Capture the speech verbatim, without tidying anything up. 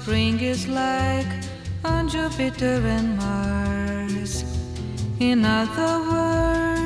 spring is like on Jupiter and Mars. In other words,